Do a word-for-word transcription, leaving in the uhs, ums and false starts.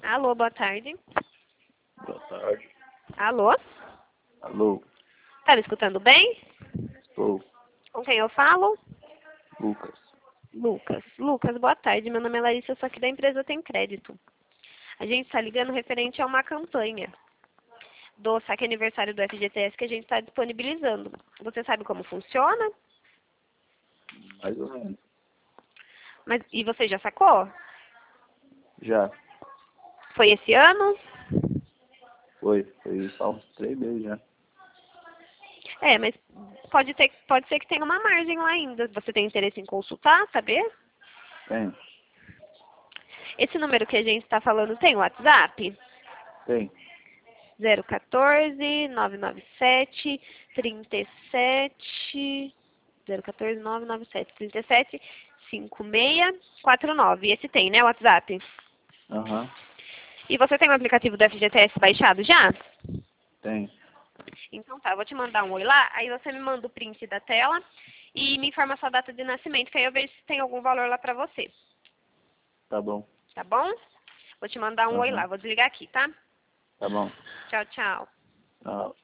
Alô, boa tarde. Boa tarde. Alô? Alô, Tá me escutando bem? estou. Com quem eu falo? Lucas. Lucas. Lucas, boa tarde. Meu nome é Larissa, eu sou aqui da empresa Tem Crédito. A gente está ligando referente a uma campanha do saque aniversário do F G T S que a gente está disponibilizando. Você sabe como funciona? Mais ou menos. Mas, e você já sacou? Já. Foi esse ano? Foi. Foi só uns três meses já. É, mas pode, ter, pode ser que tenha uma margem lá ainda. Você tem interesse em consultar, saber? Tem. Esse número que a gente está falando tem WhatsApp? Tem. zero um quatro, nove nove sete, três sete... zero um quatro, nove nove sete, três sete, cinco seis quatro nove. Esse tem, né, o WhatsApp? Aham. E você tem o aplicativo do F G T S baixado já? Tem. Então tá, eu vou te mandar um oi lá, aí você me manda o print da tela e me informa a sua data de nascimento, que aí eu vejo se tem algum valor lá pra você. Tá bom. Tá bom? Vou te mandar um oi lá, Aham. vou desligar aqui, tá? Tá bom. Tchau, tchau. Tchau.